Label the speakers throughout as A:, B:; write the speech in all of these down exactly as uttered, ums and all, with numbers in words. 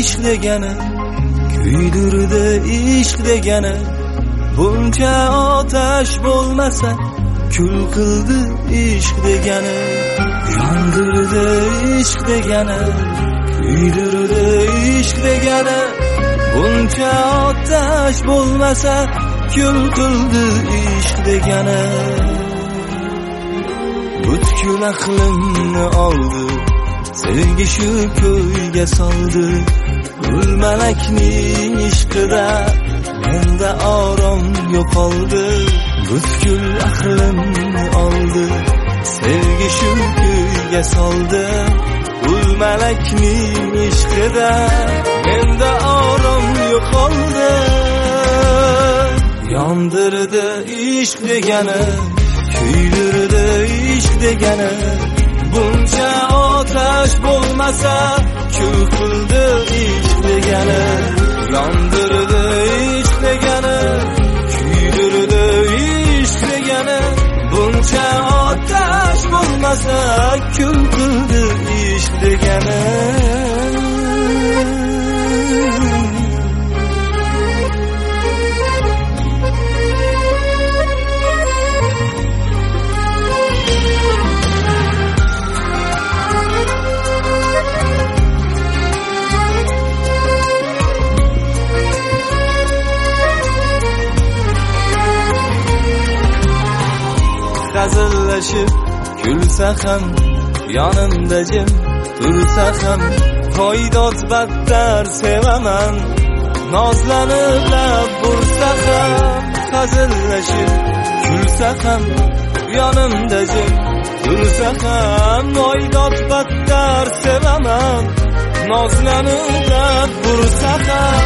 A: ishq degani, kuydirdi ishq degani, buncha otash bo'lmasa, kul qildi ishq degani, yondirdi ishq degani, kuydirdi ishq degani, buncha otash bo'lmasa, kul qildi ishq degani. Butkul aqlimni oldi, sevgi shu ko'yga soldi, gul malakning ishqida menda orom yo'qoldi. Butkul aqlimni oldi, sevgi shu ko'yga soldi, gul malakning ishqida menda orom yo'qoldi. Yondirdi ishq degani, kuydirdi ishq degani, buncha otash bo'lmasa, kul qildi ishq degani, yondirdi ishq degani, kuydirdi ishq degani, buncha otash bo'lmasa, kul qildi ishq degani. Hazillashib kulsa ham, yonimda jim tursa ham, qoidot battar sevaman, nozlanib lab bursa ham. Hazillashib kulsa ham, yonimda jim tursa ham, qoidot battar sevaman, nozlanib lab bursa ham.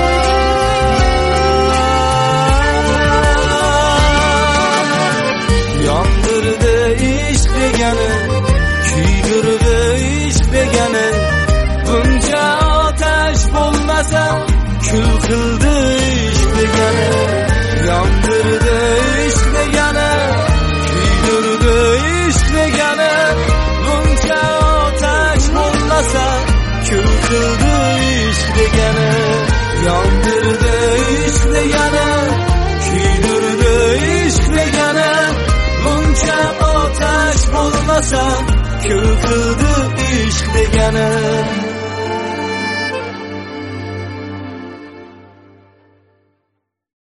A: Yondirdi ishq degani, kuydirdi ishq degani, buncha otash bo'lmasa, kul qildi ishq degani. Yondirdi ishq degani, kuydirdi ishq degani, buncha otash bo'lmasa, kul qildi ishq degani. Yondirdi ishq degani, kuydirdi ishq degani, buncha otash bo'lmasa, kul qildi ishq degani.